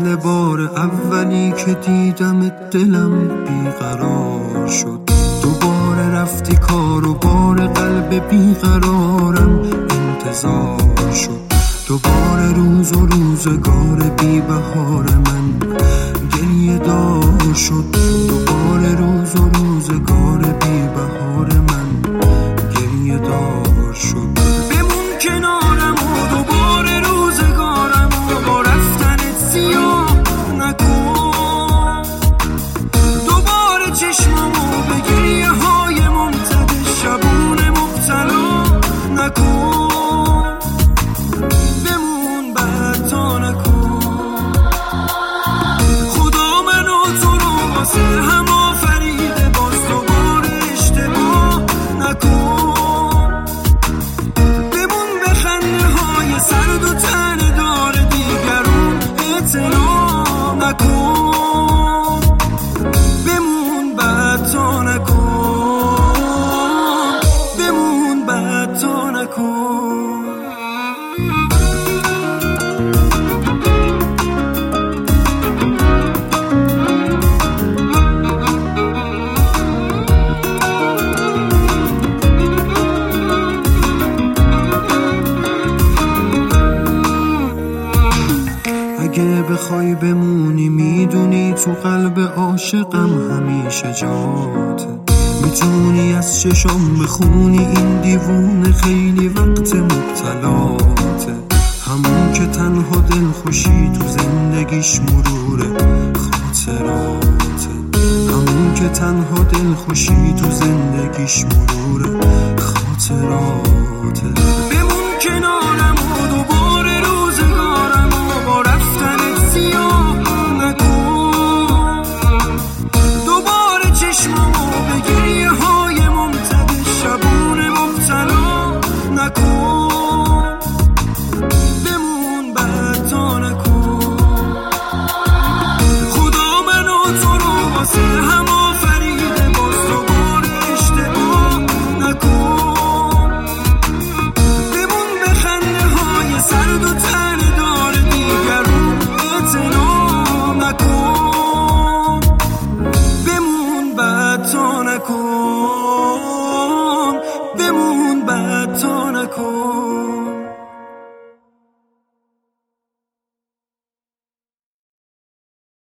مثل بار اولی که دیدم دلم بیقرار شد. دوباره رفتی کار و بار قلب بیقرارم انتظار شد. دوباره روز و روزگار بی بهار من گریه دار شد. دوباره روز و روزگار بی بهار من گریه دار شد. بمون کنارم و دوباره روزگارم و با رفتنت سیاه نکن. دوباره چشممو به گریه های ممتد شبون مبتلا نکن. بمون بعد تا نکن. خدا من و تو رو واسه هم آفریده، باز دوباره اشتباه نکن. بمون به خنده های سرد و تنه دار دیگرون اعتنا نکن. بمون بعد تا نکن. بمون بعد تا نکن. اگه بخوای بمونی میدونی تو قلب عاشقم همیشه جاته. میتونی از چشام بخونی این دیوونه خیلی وقت مبتلاته. همون که تنها دل خوشی تو زندگیش مروره خاطراته. همون که تنها دل خوشی تو زندگیش مروره خاطراته. بمون کنارم و دوباره روزگارم و با رفتنت سیاه نکن. دوباره چشممو به گریه های ممتد شبون مبتلا نکن. بمون بعد تا نکن. خدا من و تو رو واسه هم آفریده، باز دوباره اشتباه نکن. بمون به خنده های سرد و تنه دار دیگرون اعتنا نکن. بمون بعد تا نکن. بمون بعد تا نکن.